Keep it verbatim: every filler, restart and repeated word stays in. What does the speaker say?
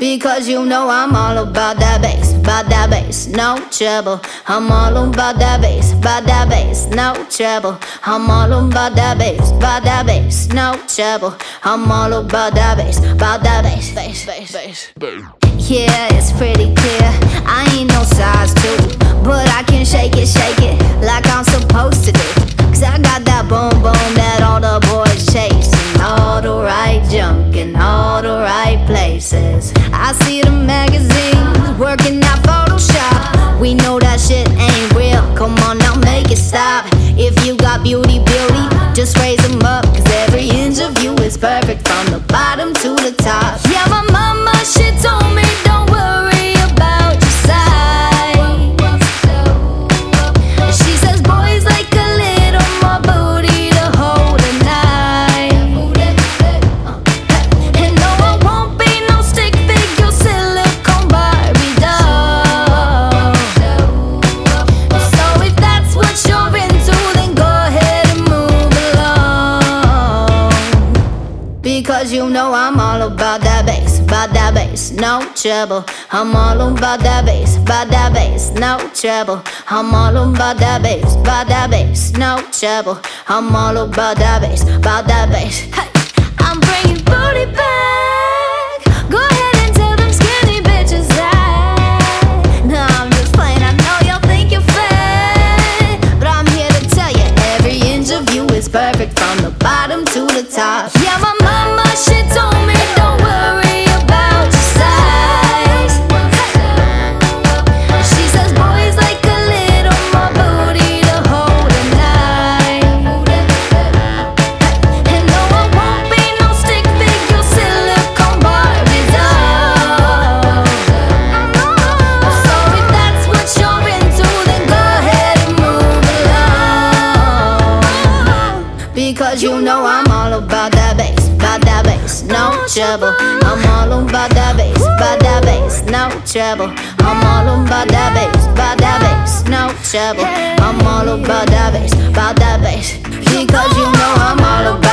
Because you know I'm all about that bass, about that bass, no trouble. I'm all about that bass, about that bass, no trouble. I'm all about that bass, about that bass, no trouble. I'm all about that bass, about that bass, bass, bass, bass. Yeah, it's pretty clear, I ain't no size two, but I can shake it, shake it like I'm supposed to do. Cause I got that boom boom that all the boys chasing, all the right junk in all the right places. I see the magazines working out Photoshop. We know that shit ain't real, come on now make it stop. If you got beauty, beauty, just raise them up. Cause every inch of you is perfect from the bottom to the top. Yeah, my mama, she told me don't worry about your size. She says boys like a little more booty to hold a knife. And no, I won't be no stick figure silicone Barbie doll. So if that's what you're into, then go ahead and move along. Because you know I'm all about that bass, about that bass, no trouble. I'm all about that bass, about that bass, no trouble. I'm all about that bass, about that bass, no trouble. I'm all about that bass, about that bass. Hey, I'm bringing booty back. Go ahead and tell them skinny bitches that. No, I'm just playing, I know y'all think you're fat, but I'm here to tell you every inch of you is perfect from the bottom to the top. Yeah, my mama, she told me don't worry about your size. She says boys like a little more booty to hold a knife. And no, I won't be no stick figure silicone Barbie doll. So if that's what you're into, then go ahead and move along. Because you know I'm all about that bass, about that bass, no trouble. I'm all about that bass, about that bass, no trouble. I'm all about that bass, about that bass, no trouble. I'm all about that bass, about that bass. Because you know I'm all about